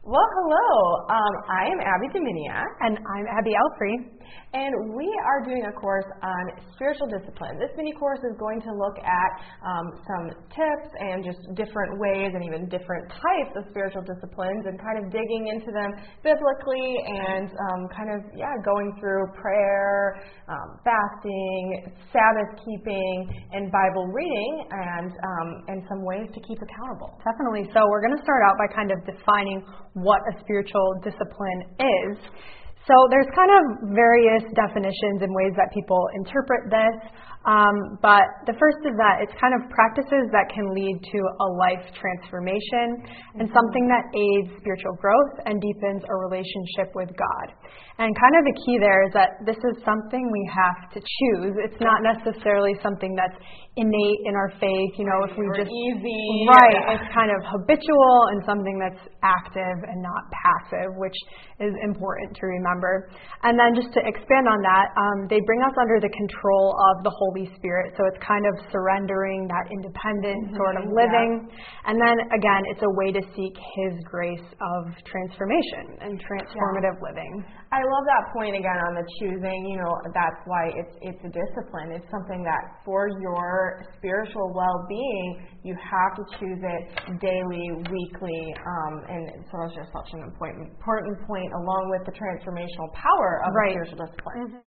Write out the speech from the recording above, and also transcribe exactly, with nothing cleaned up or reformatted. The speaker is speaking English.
Well, hello. Um, I am Abby Dominiak. And I'm Abby Elfrey. And we are doing a course on spiritual discipline. This mini course is going to look at um, some tips and just different ways and even different types of spiritual disciplines and kind of digging into them biblically and um, kind of, yeah, going through prayer, um, fasting, Sabbath keeping, and Bible reading and, um, and some ways to keep accountable. Definitely. So we're going to start out by kind of defining what a spiritual discipline is. So there's kind of various definitions and ways that people interpret this, um, but the first is that it's kind of practices that can lead to a life transformation and something that aids spiritual growth and deepens a relationship with God. And kind of the key there is that this is something we have to choose. It's not necessarily something that's innate in our faith, you know, if we or just easy. Right, Yeah. It's kind of habitual and something that's active and not passive, which is important to remember. And then just to expand on that, um, they bring us under the control of the Holy Spirit. So it's kind of surrendering that independent mm-hmm, sort of living. Yeah. And then again, it's a way to seek His grace of transformation and transformative yeah. living. I love that point again on the choosing. You know, that's why it's it's a discipline. It's something that for your spiritual well-being, you have to choose it daily, weekly, um, and so it's just such an important important point along with the transformational power of right. spiritual discipline. Mm-hmm.